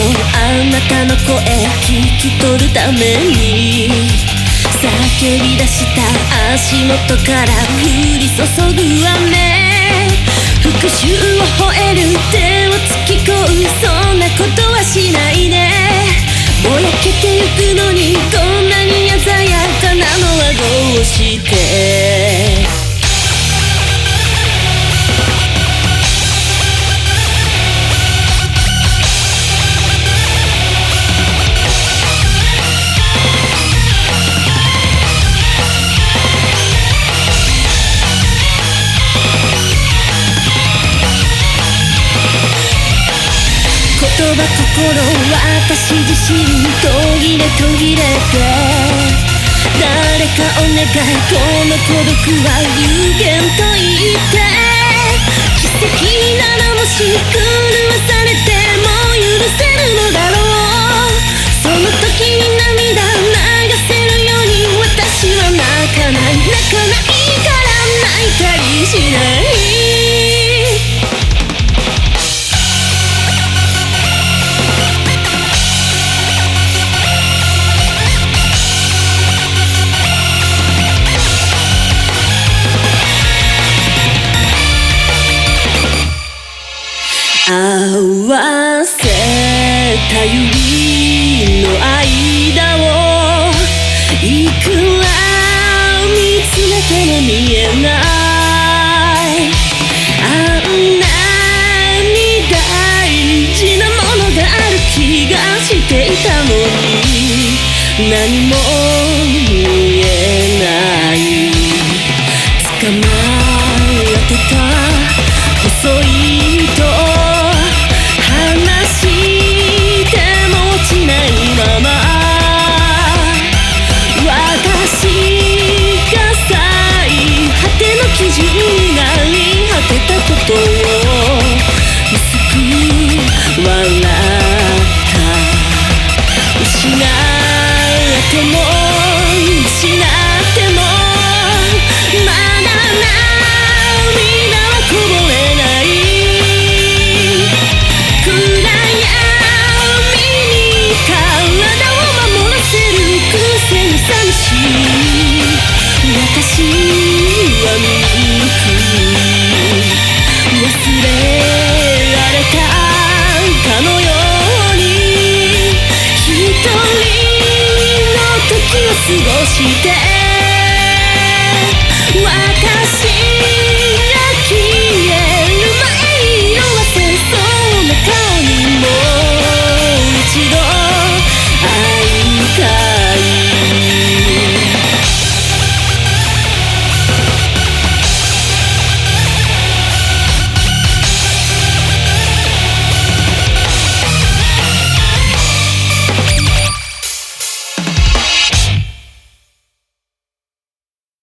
あなたの声聞き取るために叫び出した足元から降り注ぐ雨、復讐を吠える手を突き込む、そんなことはしないで。ぼやけてゆくのにこんなに鮮やかなのはどうして。言葉心私自身途切れ途切れて、誰かお願いこの孤独は有限と言って、奇跡ならもし狂わされても許せるのだろう。その時に涙流せるように私は泣かない、泣かないから泣いたりしない。合わせた指の間をいくら見つめても見えない、あんなに大事なものがある気がしていたのに何も見えない。捕まってた細い糸薄く笑った失ってもまだ涙はこぼれない。暗闇に体を守らせるくせに寂しい私は醜い。忘れられたかのように一人の時を過ごして